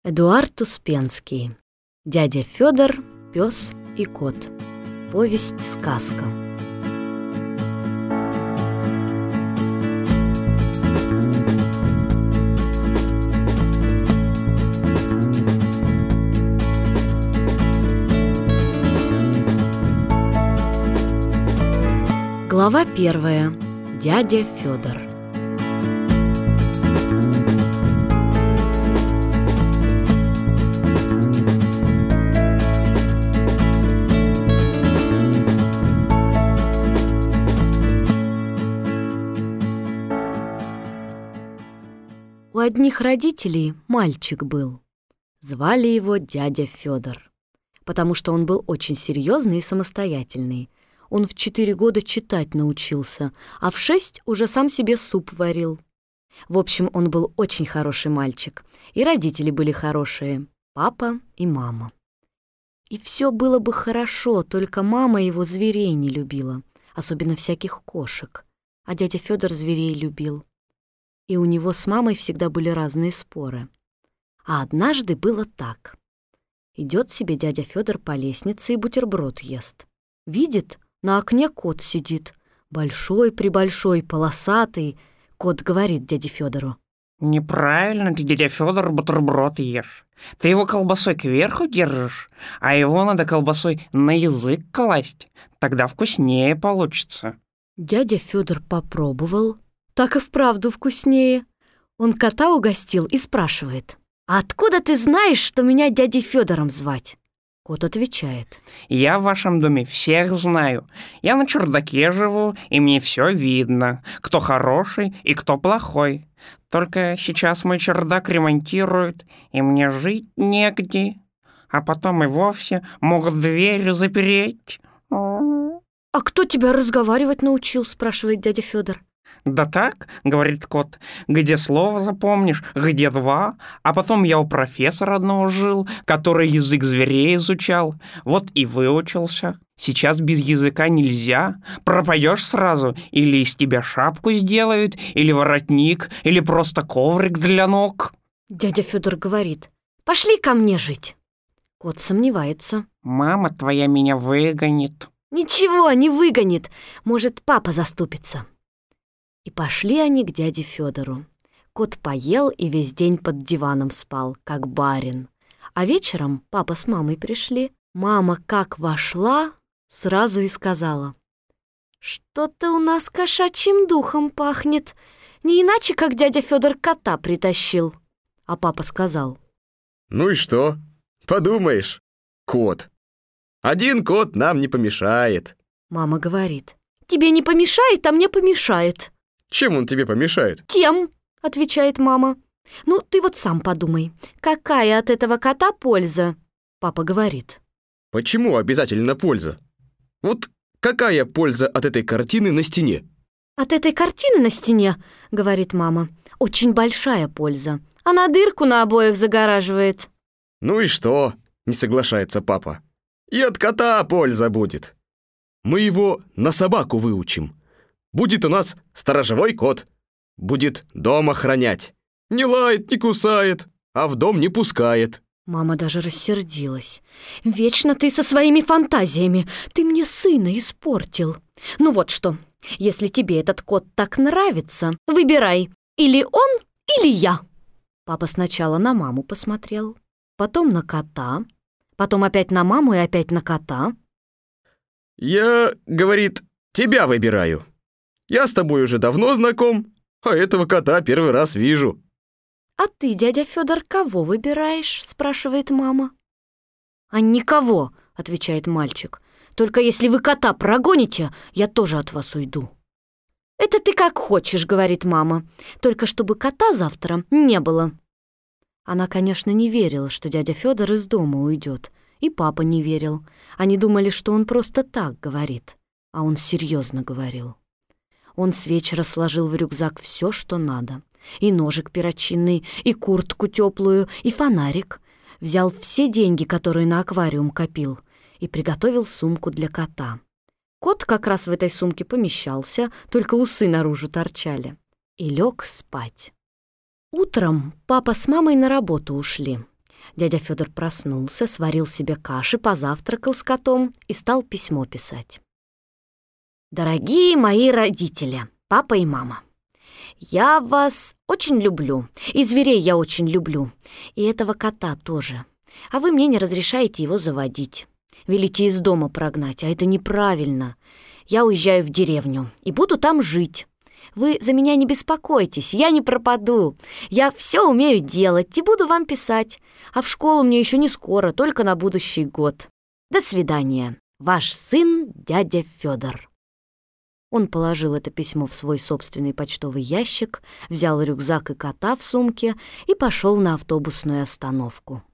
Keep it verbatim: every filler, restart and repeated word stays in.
Эдуард Успенский. Дядя Фёдор, пёс и кот. Повесть-сказка. Глава первая. Дядя Фёдор. У одних родителей мальчик был. Звали его дядя Фёдор, потому что он был очень серьезный и самостоятельный. Он в четыре года читать научился, а в шесть уже сам себе суп варил. В общем, он был очень хороший мальчик, и родители были хорошие, папа и мама. И все было бы хорошо, только мама его зверей не любила, особенно всяких кошек, а дядя Фёдор зверей любил. И у него с мамой всегда были разные споры. А однажды было так. Идет себе дядя Фёдор по лестнице и бутерброд ест. Видит, на окне кот сидит. Большой-пребольшой, полосатый. Кот говорит дяде Фёдору: «Неправильно ты, дядя Фёдор, бутерброд ешь. Ты его колбасой кверху держишь, а его надо колбасой на язык класть. Тогда вкуснее получится». Дядя Фёдор попробовал. Так и вправду вкуснее. Он кота угостил и спрашивает: «А откуда ты знаешь, что меня дядей Фёдором звать?» Кот отвечает: «Я в вашем доме всех знаю. Я на чердаке живу, и мне все видно, кто хороший и кто плохой. Только сейчас мой чердак ремонтируют, и мне жить негде. А потом и вовсе могут дверь запереть». «А кто тебя разговаривать научил?» — спрашивает дядя Фёдор. «Да так, — говорит кот, — где слово запомнишь, где два. А потом я у профессора одного жил, который язык зверей изучал. Вот и выучился. Сейчас без языка нельзя. Пропадешь сразу, или из тебя шапку сделают, или воротник, или просто коврик для ног». Дядя Фёдор говорит: «Пошли ко мне жить». Кот сомневается. «Мама твоя меня выгонит». «Ничего, не выгонит. Может, папа заступится». И пошли они к дяде Фёдору. Кот поел и весь день под диваном спал, как барин. А вечером папа с мамой пришли. Мама как вошла, сразу и сказала: «Что-то у нас кошачьим духом пахнет. Не иначе, как дядя Фёдор кота притащил». А папа сказал: «Ну и что? Подумаешь, кот. Один кот нам не помешает». Мама говорит: «Тебе не помешает, а мне помешает». «Чем он тебе помешает?» «Тем», — отвечает мама. «Ну, ты вот сам подумай, какая от этого кота польза?» Папа говорит: «Почему обязательно польза? Вот какая польза от этой картины на стене?» «От этой картины на стене, — говорит мама, — очень большая польза. Она дырку на обоях загораживает». «Ну и что?» — не соглашается папа. «И от кота польза будет. Мы его на собаку выучим. Будет у нас сторожевой кот. Будет дом охранять. Не лает, не кусает, а в дом не пускает». Мама даже рассердилась. «Вечно ты со своими фантазиями. Ты мне сына испортил. Ну вот что, если тебе этот кот так нравится, выбирай, или он, или я». Папа сначала на маму посмотрел, потом на кота, потом опять на маму и опять на кота. «Я, — говорит, — тебя выбираю. Я с тобой уже давно знаком, а этого кота первый раз вижу». «А ты, дядя Фёдор, кого выбираешь?» — спрашивает мама. «А никого», — отвечает мальчик. «Только если вы кота прогоните, я тоже от вас уйду». «Это ты как хочешь», — говорит мама. «Только чтобы кота завтра не было». Она, конечно, не верила, что дядя Фёдор из дома уйдет. И папа не верил. Они думали, что он просто так говорит. А он серьезно говорил. Он с вечера сложил в рюкзак все, что надо. И ножик перочинный, и куртку теплую, и фонарик. Взял все деньги, которые на аквариум копил, и приготовил сумку для кота. Кот как раз в этой сумке помещался, только усы наружу торчали. И лег спать. Утром папа с мамой на работу ушли. Дядя Фёдор проснулся, сварил себе каши, позавтракал с котом и стал письмо писать. «Дорогие мои родители, папа и мама, я вас очень люблю, и зверей я очень люблю, и этого кота тоже. А вы мне не разрешаете его заводить. Велите из дома прогнать, а это неправильно. Я уезжаю в деревню и буду там жить. Вы за меня не беспокойтесь, я не пропаду. Я все умею делать и буду вам писать. А в школу мне еще не скоро, только на будущий год. До свидания. Ваш сын, дядя Фёдор». Он положил это письмо в свой собственный почтовый ящик, взял рюкзак и кота в сумке и пошел на автобусную остановку.